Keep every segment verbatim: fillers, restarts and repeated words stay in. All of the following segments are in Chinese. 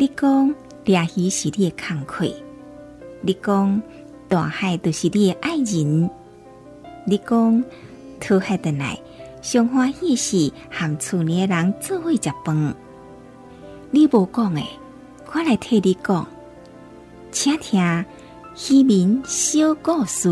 你讲掠鱼是你的工课，你讲大海就是你的爱人，你讲讨海回来上欢喜是和厝里的人做伙食饭。你无讲的，我来替你讲，请听渔民小故事。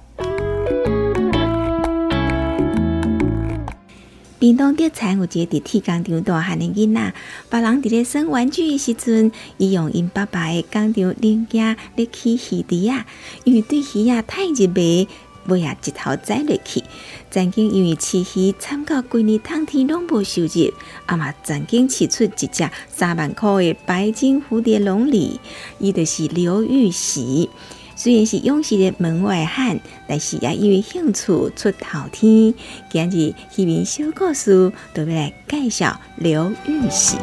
屏东德产有一个伫铁工厂大汉的囡仔，别人伫咧耍玩具的时阵，伊用因爸爸的工厂零件咧起鱼池啊，因为对鱼啊太入迷，尾啊一头栽落去。曾经因为饲鱼惨到规年冬天拢无收入，啊嘛曾经饲出一只三万块的白金蝴蝶龙鲤，伊就是刘玉玺。虽然是勇士的门外汉，但是也因为兴趣出头天。今日渔民小故事就要来介绍刘玉玺。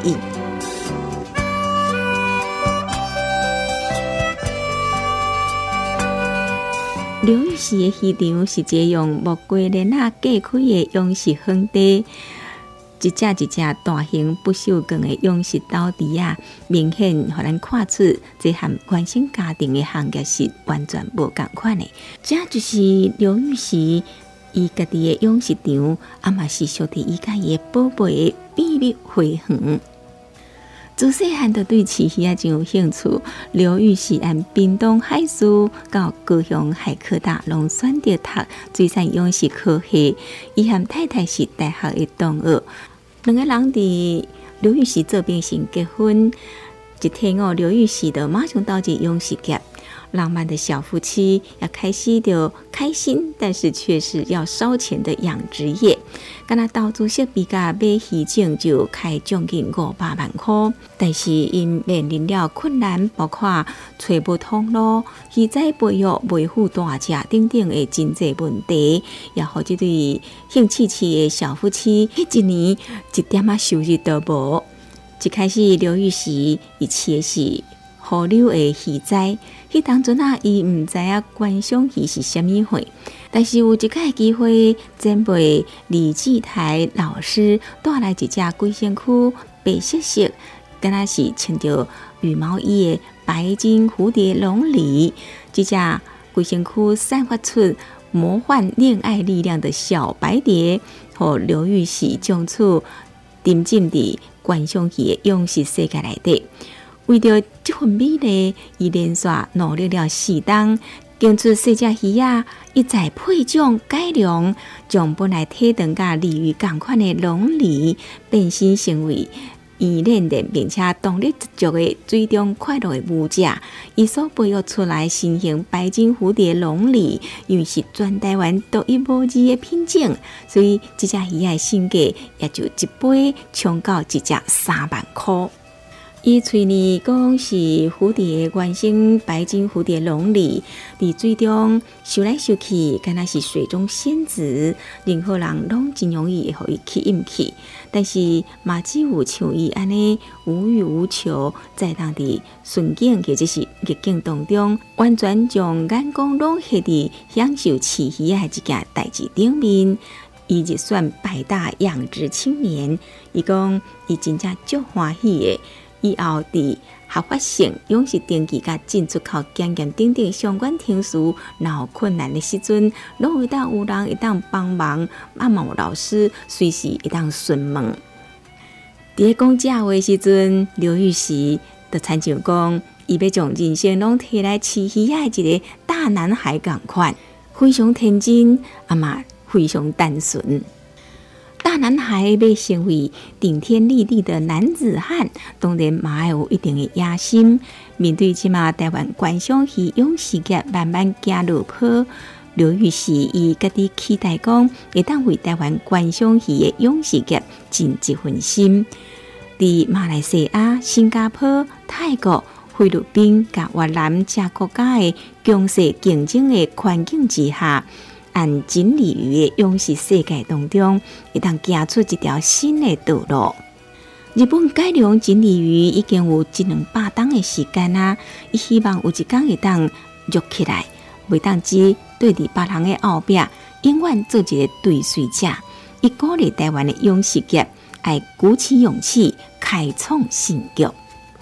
刘玉玺的渔场是一个用木瓜链啊架开的勇士荒地。一只一只大型不锈钢的勇士斗池啊，明显让咱看出这和原生家庭的行业是完全无同款的。这就是刘玉玺伊家己的勇士场，啊嘛是属于伊家己的宝贝的秘密花园。自细汉就对饲鱼啊真有兴趣，刘玉玺按屏东海事到高雄海科大拢选择读水产养殖科系，伊和太太是大学的同学。两个人伫刘玉玺这边先结婚，一天哦，刘玉玺就马上到这养殖业，浪漫的小夫妻要开始就开心，但是却是要烧钱的养殖业。敢若投资设备甲买鱼种就开将近五百万块，但是因面临了困难，包括找不通路、鱼仔培育维护大只等等的经济问题，也好这对兴趣趣的小夫妻，迄一年一点仔收入都无。一开始刘玉玺伊饲的是河流的鱼仔，迄当阵啊，伊毋知影观赏鱼是虾米货，但是有一个机会，前辈李继台老师带来一只龟仙区白色色，敢若是穿着羽毛衣的白金蝴蝶龙鲤，这只龟仙区散发出魔幻恋爱力量的小白蝶，和刘玉玺从此沉浸伫观赏鱼的养殖世界内底。为着这份美丽，伊连续努力了四冬，经出细只鱼啊，一再配种改良，将本来体长甲鲤鱼同款的龙鲤变身成为圆练练并且动力十足的水中快乐的舞者。伊所培育出来新型白金蝴蝶龙鲤，因为是全台湾独一无二的品种，所以这只鱼的身价也就一杯冲到一只三万块。伊嘴里讲是蝴蝶原生白金蝴蝶龙鲤，伫水中游来游去，敢若是水中仙子，任何人拢真容易会去吸引去。但是嘛，只有像伊安尼无欲无求，在当伫顺境或者是逆境当中，完全将眼光拢翕伫享受饲鱼的这件代志顶面。伊就算百大养殖青年，伊讲伊真正足欢喜的。以后伫合法性、养殖登记甲进出口检验等等相关程序，若有困难的时阵，拢会当有人会当帮忙，啊嘛有老师随时会当询问。伫咧讲这话的时阵，刘玉玺就参像讲，伊要将人生拢摕来饲鱼仔的一个大男孩同款，非常天真，啊嘛非常单纯。大男孩要成为顶天立地的男子汉，当然嘛要有一定的野心。面对即马台湾观赏鱼养殖业慢慢行落坡，刘玉玺伊家己期待讲，会当为台湾观赏鱼的养殖业尽一份心。伫马来西亚、新加坡、泰国、菲律宾甲越南这国家的强势竞争的环境之下，按锦鲤鱼的养殖世界当中，会当行出一条新的道路。日本改良锦鲤鱼已经有一两百吨的时间啊，伊希望有一天会当育起来，袂当只对伫别人的后壁，永远做一个追随者。伊鼓励台湾的养殖业，爱鼓起勇气，开创新局。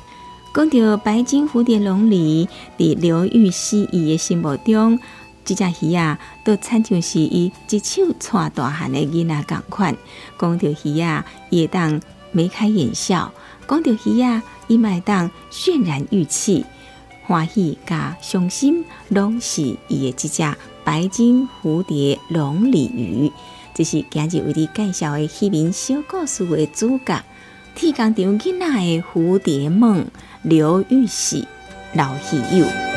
讲到白金蝴蝶龙离，伫刘禹锡伊的心目中，这只鱼啊，都亲像是伊一手带大汉的囡仔同款。讲到鱼啊，伊会当眉开眼笑；讲到鱼啊，伊嘛会当渲染玉气。欢喜甲伤心，拢是伊的这只白金蝴蝶龙鲤鱼。这是今日为你介绍的渔民小故事的主角。铁工厂囡仔的蝴蝶梦，刘禹锡老戏友。